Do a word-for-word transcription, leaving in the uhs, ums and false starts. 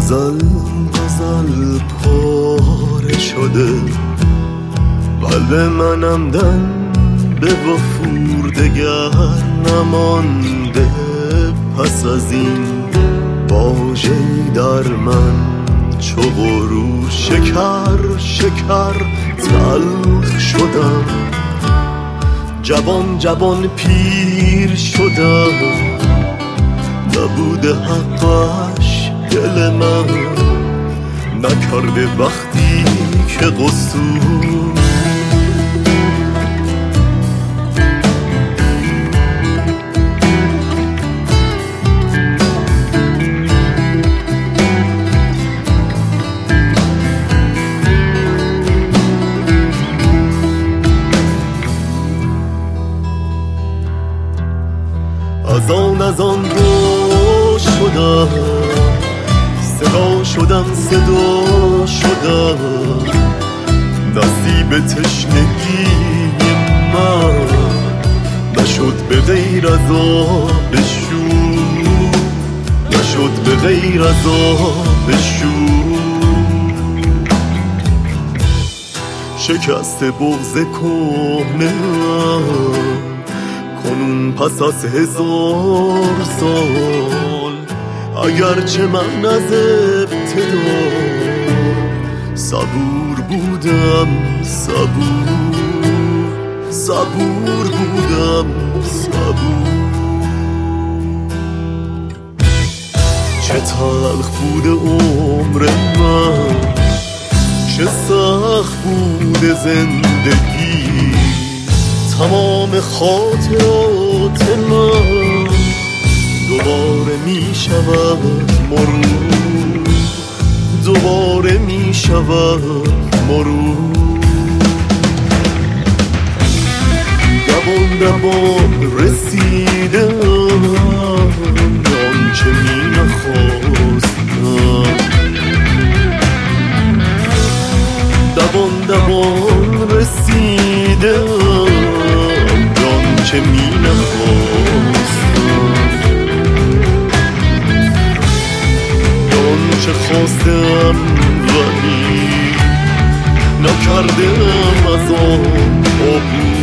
غزل غزل پاره شده، قلب منم دن به وفور دگر نمانده. پس از این واژه‌ای در من چو غرور شکر شکر تلخ شدم. جوان جوان پیر شدم، نبوده حقش دل من نکرده وقتی که قصور. از آن از آن رو شدم، صدا شدم صدا شدم. نصیب تشنگی من نشد به غیر از آب شور، نشد به غیر از آب شور. شکست بغض کهنه کنون پس از هزار سال، اگرچه من از ابتدا صبور بودم، صبور صبور بودم، صبور. چه تلخ بوده عمر من، چه سخت بوده زندگی. تمام خاطرات من دوباره می شود مرور، دوباره می شود مرور. دوان دوان رسیدم آنچه می نخواستم، دوان دوان رسیدم آنچه می نخواستم. آنچه خواستم ولی نکردم از آن عبور.